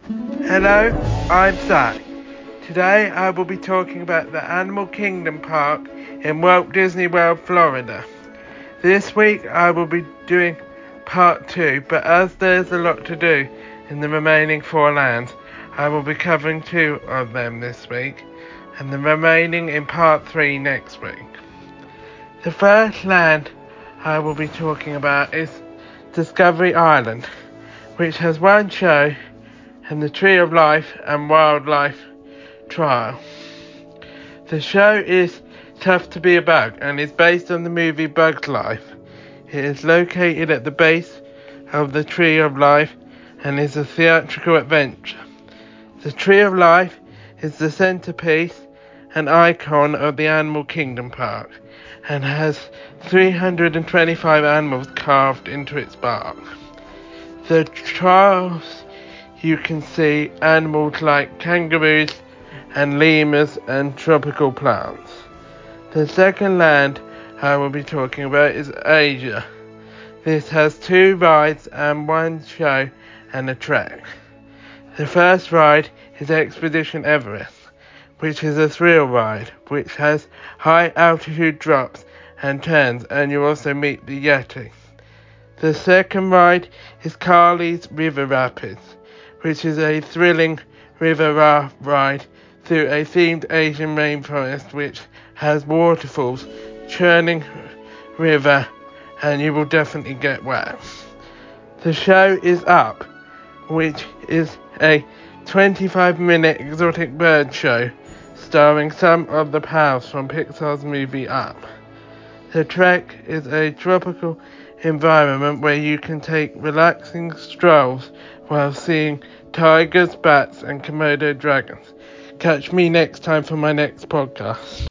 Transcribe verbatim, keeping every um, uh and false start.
Hello, I'm Zach. Today I will be talking about the Animal Kingdom Park in Walt Disney World, Florida. This week I will be doing part two, but as there's a lot to do in the remaining four lands, I will be covering two of them this week, and the remaining in part three next week. The first land I will be talking about is Discovery Island, which has one show and the Tree of Life and Wildlife Trial. The show is Tough to Be a Bug and is based on the movie Bug's Life. It is located at the base of the Tree of Life and is a theatrical adventure. The Tree of Life is the centerpiece and icon of the Animal Kingdom Park and has three hundred twenty-five animals carved into its bark. The trials you can see animals like kangaroos and lemurs and tropical plants. The second land I will be talking about is Asia. This has two rides and one show and a trek. The first ride is Expedition Everest, which is a thrill ride which has high altitude drops and turns, and you also meet the Yeti. The second ride is Kali's River Rapids, which is a thrilling river raft ride through a themed Asian rainforest which has waterfalls, churning river, and you will definitely get wet. The show is Up, which is a twenty-five minute exotic bird show starring some of the pals from Pixar's movie Up. The trek is a tropical environment where you can take relaxing strolls while seeing tigers, bats, and Komodo dragons. Catch me next time for my next podcast.